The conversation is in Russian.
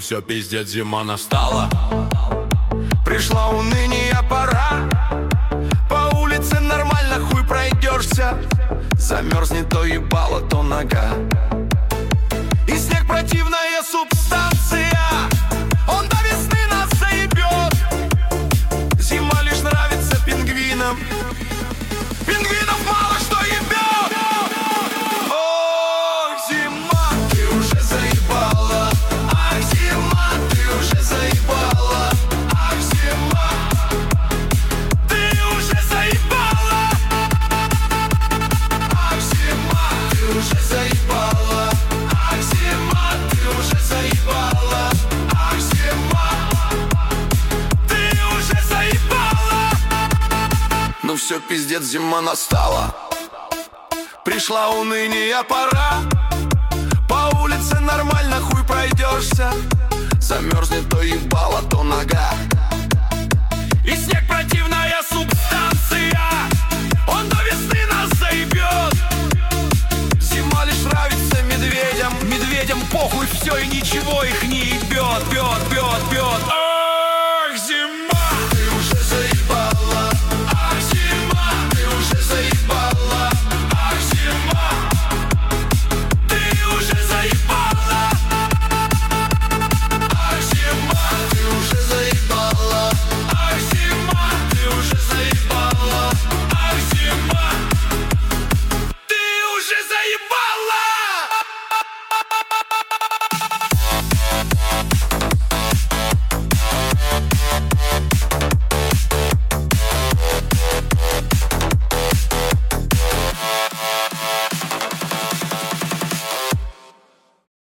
все, пиздец, зима настала. Пришла уныние, пора. По улице нормально хуй пройдешься. Замерзнет то ебало, то нога. И снег противная субстанция. Он до весны нас заебет. Зима лишь нравится пингвинам. Пингвинов мало что ебет. Ох, зима, ты уже заебала. Ах, зима, ты уже заебала. Ах, зима, ты уже заебала. Ах, зима, ты уже заебала. Ах, зима, ты уже заебала. Ах, зима, ты уже заебала. Ну все, пиздец, зима настала. Пришла уныние, пора. По улице нормально хуй пройдешься. Замерзнет то ебало, то нога.